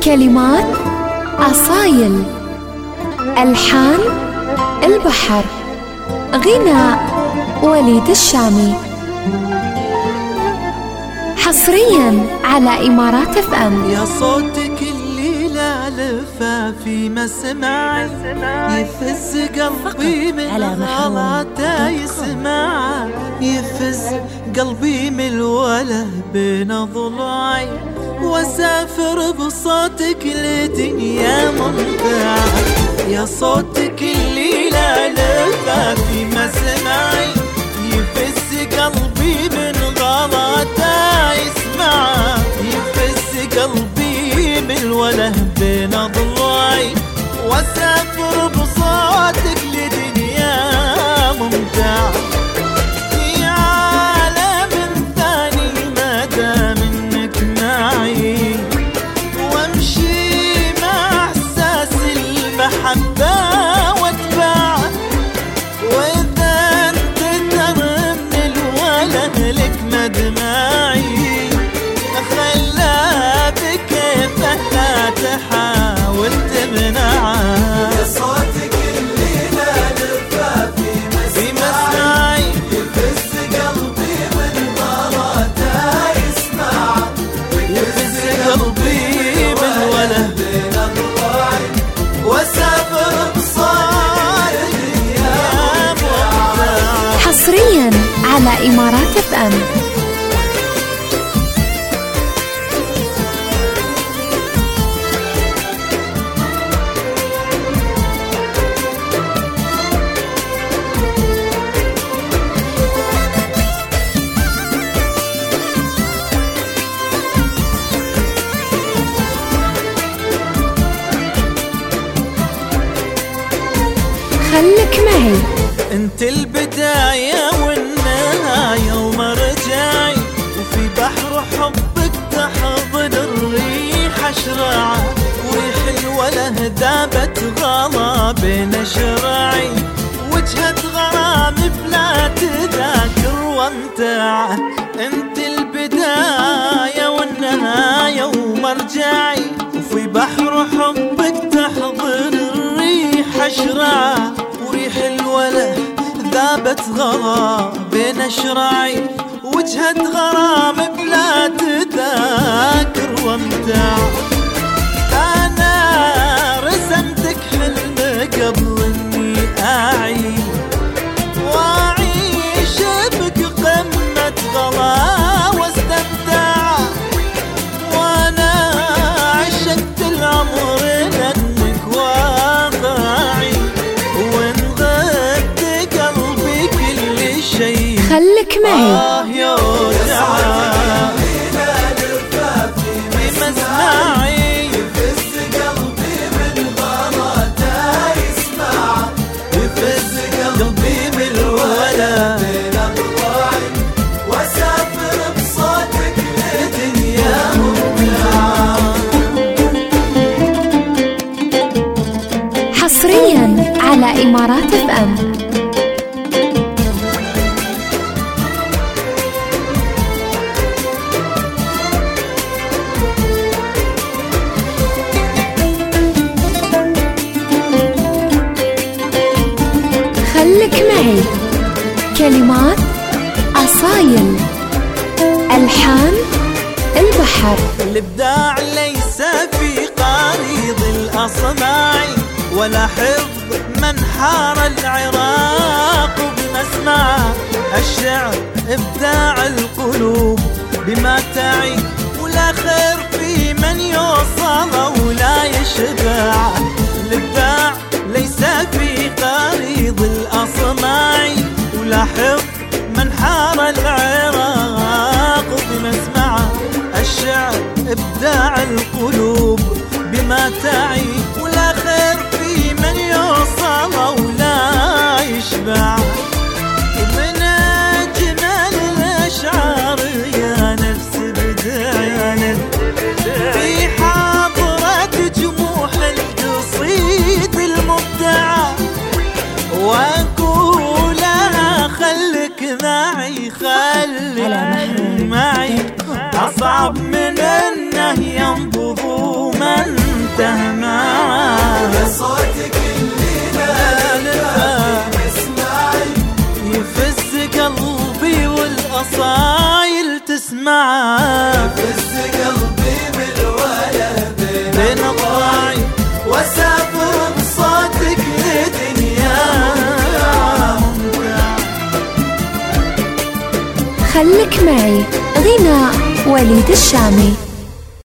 كلمات أصايل، ألحان البحر، غناء وليد الشامي. حصريا على إمارات FM. يا صوتك اللي لا لفافي مسمعي، يفز قلبي من غلاته يسمع، يفز قلبي من الوله بين ضلوعي، واسافر بصوتك لدنيا ممتعة. يا صوتك اللي لا لفافي مسمعي، يفز قلبي من غلاته يسمع، يفز قلبي من الوله بين ضلوعي، واسافر بصوتك لدنيا ممتعة. في عالم ثاني ما دام انك معي، وامشي مع احساس المحبة واتبعه، واذا انت ترى من الوله لك مدمعي، خلا بكيفه لا تحاول تمنعه. يا صوتك اللي لا لفافي مسمعي، يفز قلبي من غلاته يسمع، يفز قلبي من وله بين ضلوعي، واسافر بصوتك يا ممتعة. حصريا على إمارات FM. خلك معي. انت البداية والنهاية ومرجعي، وفي بحر حبك تحضن الريح اشرعه، وريح الوله ذابت غلا بين شراعي، وجهة غرام بلا تذاكر وامتاع. انت البداية والنهاية ومرجعي، وفي بحر حبك تحضن الريح اشرعه، وريح الوله ذابت غلا بين شراعي، وجهة غرام بلا تذاكر وامتاع. أنا رسمتك حلم قبل إني أعيش، وأعيش بك قمة غلا واستمتع، وأنا عشقت العمر لأنك واقعي، وإن غبت قلبي كل شيء خلك معي. يودعه. بمسمعي يفز قلبي من غلاته يسمع، يفز قلبي من الوله بين ضلوعي، واسافر بصوتك لدنيا ممتعة. حصريا على إمارات FM. خلك معي. كلمات أصايل، ألحان البحر. الإبداع ليس في قريض الأصماع، ولا حفظ من حار العراق بمسمع. الشعر إبداع القلوب بما تعي، ولا خير في من يوصل ولا يشبع. الإبداع ليس في قريض الأصماع، ولا حفظ من حار العراق بمسمعه. الشعر إبداع القلوب بما تعي، ولا خير في من يوصل ولا يشبع. من أجمل الأشعار يا نفس بدعي، في حضرة جموح القصيد المبدعة، وأقولها خلك معي، خلك معي. أصعب من أنه ينبض من وحده معاه. يا صوتك اللي لا اسمعي يفز قلبي والأصايل تسمعه. يفز قلبي بالولا بين الضاعي واسافر بصوتك لدنيا ممتعة. خلك معي غناء وليد الشامي.